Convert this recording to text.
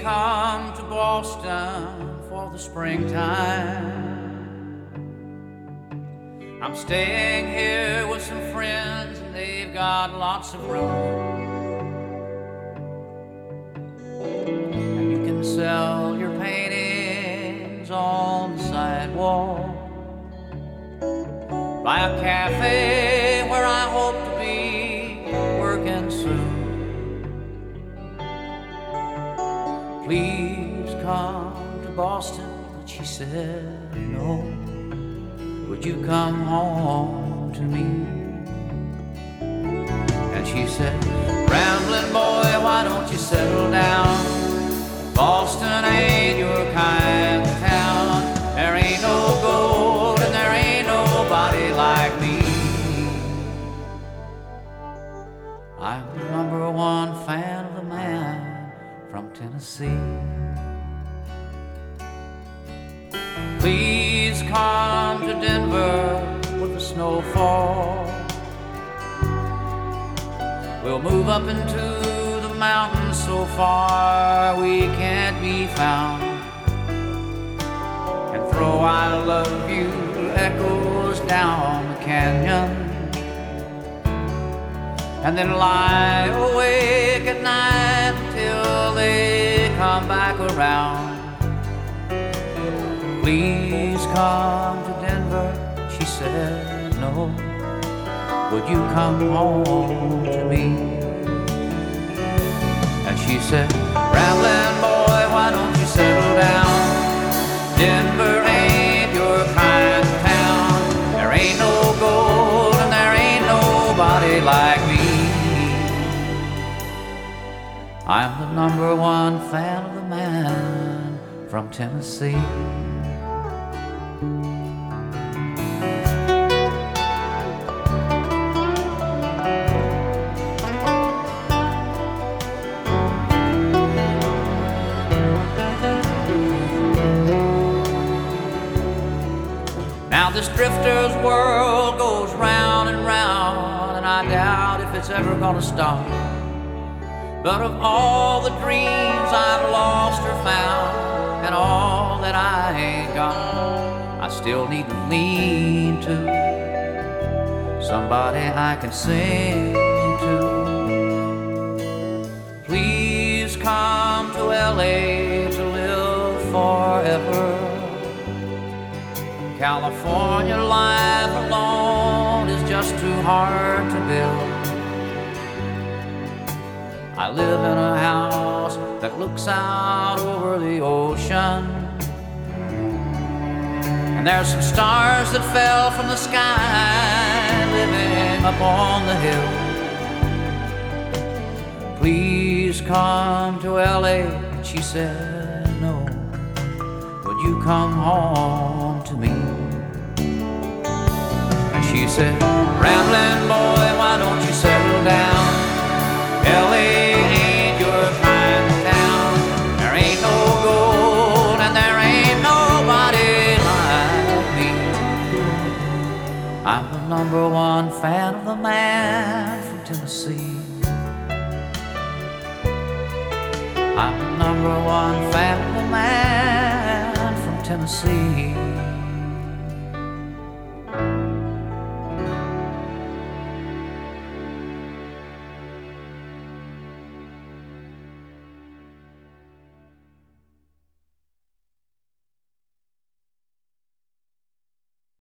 come to Boston for the springtime. I'm staying here with some friends and they've got lots of room. And you can sell your paintings on the sidewalk by a cafe where I hope to be working soon. Please come to Boston, but she said no. Would you come home to me? And she said, rambling boy, why don't you settle down? Boston ain't your kind of town. There ain't no gold and there ain't nobody like me. I'm the #1 fan of the man from Tennessee. Please come to Denver with the snowfall. We'll move up into the mountains so far we can't be found, and throw I love you echoes down the canyon, and then lie awake at night until they come back around. Please come to Denver, she said no. Would you come home to me? And she said, rambling boy, why don't you settle down? Denver ain't your kind of town. There ain't no gold and there ain't nobody like me. I'm the #1 fan of the man from Tennessee. Now this drifter's world goes round and round, and I doubt if it's ever gonna stop. But of all the dreams I've lost or found, and all that I ain't got, I still need to lean to somebody I can sing to. Please come to LA to live forever. California life alone is just too hard to build. I live in a house that looks out over the ocean, and there's some stars that fell from the sky living up on the hill. Please come to LA, she said no. Would you come home to me? And she said, rambling boy, why don't you settle down? LA ain't your kind of town. There ain't no gold and there ain't nobody like me. I'm the #1 fan of the man from Tennessee. I'm the #1 fan of the man from Tennessee.